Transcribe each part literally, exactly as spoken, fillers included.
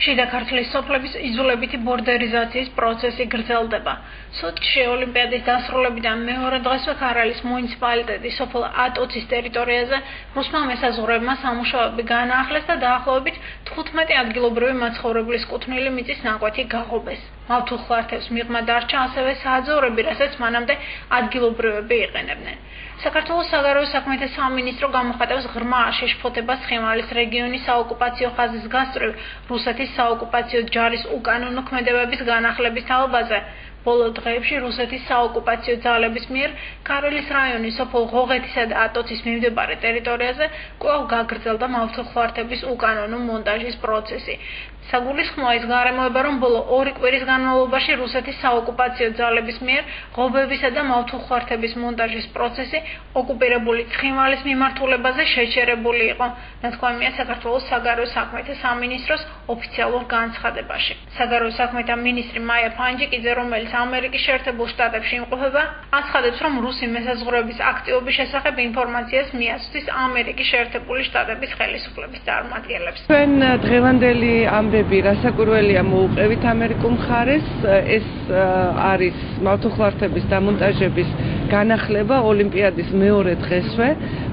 შიდა ქართლის სოფლების იზოლებითი ბორდერიზაციის პროცესი გრძელდება. სოჩში ოლიმპიადის დასრულებიდან მეორე დღესვე ქარალის მუნიციპალიტეტის სოფელ ატოცის ტერიტორიაზე რუსმა მესაზღვრეებმა სამუშაოები განაახლეს და დაახლოებით თხუთმეტი ადგილობრივი მაცხოვრებლის კუთვნილი მიწის ნაკვეთი გაღობეს. მავთულხლართებს მიღმა დარჩა ასევე საძოვრები, რასაც მანამდე ადგილობრივები იყენებდნენ. საქართველოს საგარეო საქმეთა სამინისტრო გამოხატავს ღრმა შეშფოთებას ცხინვალის რეგიონის საოკუპაციო ხაზის გასწვრივ რუსეთის საოკუპაციო ჯარის უკანონო ქმედებების განახლების თაობაზე. ბოლო დღეებში რუსეთის საოკუპაციო ძალების მიერ ქარელის რაიონის სოფელ ღოღეთისა და ატოცის მიმდებარე ტერიტორიაზე კვლავ გაგრძელდა მავთულხლართების უკანონო მონტაჟის პროცესი. საგულისხმოა ის გარემოება, რომ ბოლო ორი კვირის განმავლობაში რუსეთის საოკუპაციო ძალების მიერ ღობებისა და მავთულხლართების მონტაჟის პროცესი ოკუპირებული ცხინვალის მიმართულებაზე შეჩერებული იყო. ნათქვამია საქართველოს საგარეო საქმეთა სამინისტროს ოფიციალურ განცხადებაში. საგარეო საქმეთა მინისტრი მაია ფანჯიკიძე, რომელიც ამერიკის შეერთებულ შტატებში იმყოფება, აცხადებს, რომ რუსი მესაზღვრეების აქტივობის შესახებ ინფორმაციას მიაწვდის ამერიკის შეერთებული შტატების ხელისუფლების წარმომადგენლებს. ჩვენ დღევანდელი ამბები რასაკვირველია მოუყევით ამერიკულ მხარეს, ეს არის მავთულხლართების დამონტაჟების განახლება ოლიმპიადის მეორე დღესვე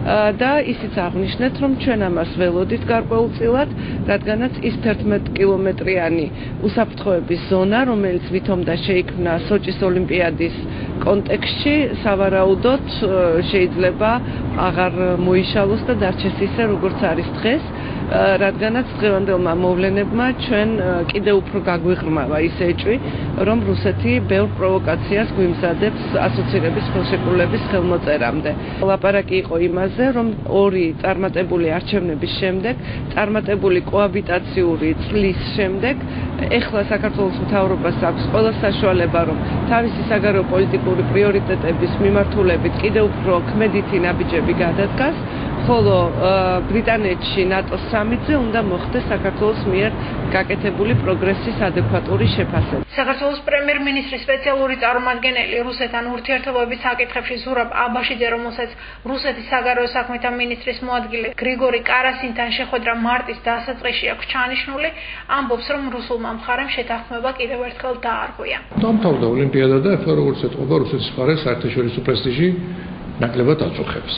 და ისიც აღნიშნეთ, რომ ჩვენ ამას ველოდით გარკვეულწილად, რადგანაც ის თერთმეტ კილომეტრიანი უსაფრთხოების ზონა, რომელიც ვითომ და შეიქმნა სოჭის ოლიმპიადის კონტექსტში, სავარაუდოდ შეიძლება აღარ მოიშალოს და დარჩეს ისე, როგორც არის დღეს, რადგანაც დღევანდელმა მოვლენებმა ჩვენ კიდევ უფრო გაგვიღრმავა ის ეჭვი, რომ რუსეთი ბევრ პროვოკაციას გვიმზადებს ასოცირების ხელშეკრულების ხელმოწერამდე. ლაპარაკი იყო იმაზე, რომ ორი წარმატებული არჩევნების შემდეგ, წარმატებული კოაბიტაციური წლის შემდეგ, ეხლა საქართველოს მთავრობას აქვს ყველა საშუალება, რომ თავისი საგარეო პოლიტიკური პრიორიტეტების მიმართულებით კიდევ უფრო ქმედითი ნაბიჯები გადადგას, ხოლო ბრიტანეთში ნატოს სამიტზე უნდა მოხდეს საქართველოს მიერ გაკეთებული პროგრესის ადეკვატური შეფასება. საქართველოს პრემიერ-მინისტრის სპეციალური წარმომადგენელი რუსეთთან ურთიერთობების საკითხებში ზურაბ აბაშიძე, რომელსაც რუსეთის საგარეო საქმეთა მინისტრის მოადგილე გრიგორი კარასინთან შეხვედრა მარტის დასაწყისში აქვს ჩანიშნული, ამბობს, რომ რუსულმა მხარემ შეთანხმება კიდევ ერთხელ დაარღვია. დამთავრდა ოლიმპიადა და ახლა როგორც ეთყობა რუსეთის მხარე საერთაშორისო პრესტიჟი ნაკლებად აწუხებს.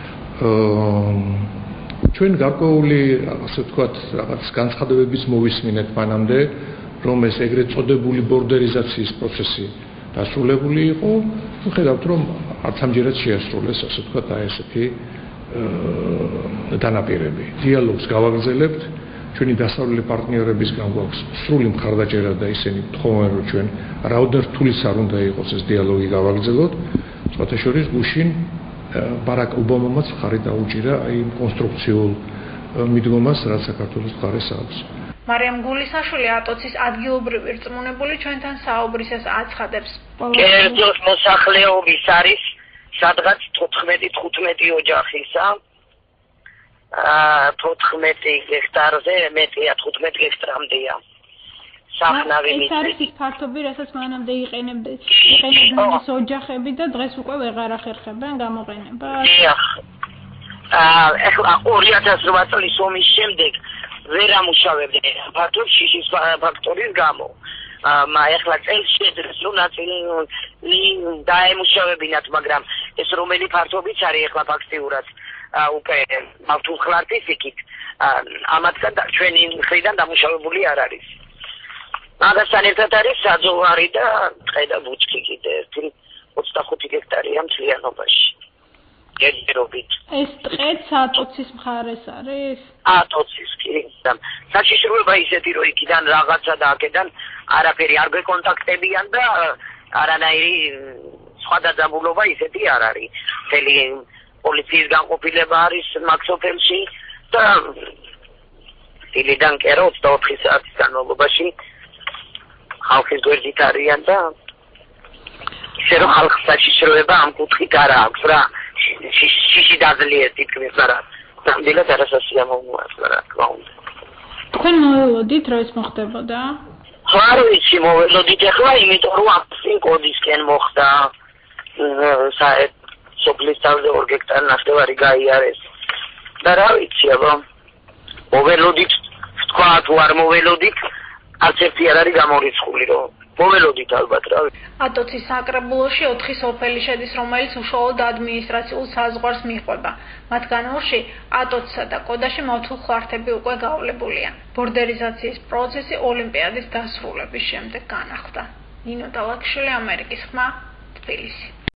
ჩვენ გარკვეული, ასე ვთქვათ, რაღაც განცხადებების მოვისმინეთ მანამდე, რომ ეს ეგრეთ წოდებული ბორდერიზაციის პროცესი დასრულებული იყო, ხედავთ, რომ არც ამჯერად შეასრულეს, ასე ვთქვათ, აი ესეთი დანაპირები. დიალოგს გავაგრძელებთ, ჩვენი დასავლელი პარტნიორებისგან გვაქვს სრული მხარდაჭერა და ისინი თხოვენ, რომ ჩვენ რაოდენ რთულიც არ უნდა იყოს ეს დიალოგი გავაგრძელოთ. სხვათა შორის გუშინ ბარაკ ობამამაც ხარი დაუჭირა აი კონსტრუქციულ მიდგომას, რაც საქართველოს მხარეს აქვს. მარიამ გულისაშვილი ატოცის ადგილობრივი რწმუნებული ჩვენთან საუბრისას აცხადებს. კერძოს მოსახლეობის არის სადღაც თოთხმეტი თხუთმეტი ოჯახისა. თოთხმეტი ჰექტარზე მეტია, თხუთმეტი ჰექტრამდეა. სახნავი ეს არის ის ფართობი, რასაც მანამდე იყენებდნენ იყენებდნენ ეს ოჯახები და დღეს უკვე ვეღარ ახერხებენ გამოყენებას. დიახ. აა ეხლა ორი ათას რვა წლის ომის შემდეგ ვერ ამუშავებდნენ ფართობს შიშის ფაქტორის გამო. აა ეხლა წელს შეძლეს რომ ნაწილი დაემუშავებინათ, მაგრამ ეს რომელი ფართობიც არის ეხლა ფაქტიურად უკვე მავთულხლართის იქით ამათგან ჩვენი მხრიდან დამუშავებული არ არის. მაგასთან ერთად არის საძოვარი და ტყე და ბუჩქი კიდე ერთი ოცდახუთი ჰექტარია მთლიანობაში. გერერობით. ეს ტყეც ატოცის მხარეს არის? ატოცის კი. საშიშროება ისეთი, რომ იქიდან რაღაცა და აქედან არაფერი არ გვეკონტაქტებიან და არანაირი სხვა დაძაბულობა ისეთი არ არის. მთელი პოლიციის განყოფილება არის მაგ სოფელში და დილიდან კერო ოცდაოთხი საათის განმავლობაში ხალხის გვერდით არიან და ისე რომ ხალხს საშიშროება ამ კუთხით არ აქვს რა. შიში დაძლიეს თითქმის არა. ნამდვილად არასასიამოვნოა რა თქმა უნდა. თქვენ მოველოდით რა ის მოხდებოდა? არ ვიცი მოველოდით ახლა, იმიტომ რომ აფსინ კოდისკენ მოხდა საერთოდ სოფლის თავზე ორ ჰექტარ ნახევარი გაიარეს. და რა ვიცი აბა მოველოდით თქვა თუ არ მოველოდით არც ერთი არ არის გამორიცხული, რომ მოველოდით ალბათ რა. ატოცის საკრებულოში ოთხი სოფელი შედის, რომელიც უშუალოდ ადმინისტრაციულ საზღვარს მიჰყვება. მათგან ორში, ატოცსა და კოდაში მავთულხლართები უკვე გაავლებულია. ბორდერიზაციის პროცესი ოლიმპიადის დასრულების შემდეგ განახლდა. ნინო დალაქშვილი, ამერიკის ხმა, თბილისი.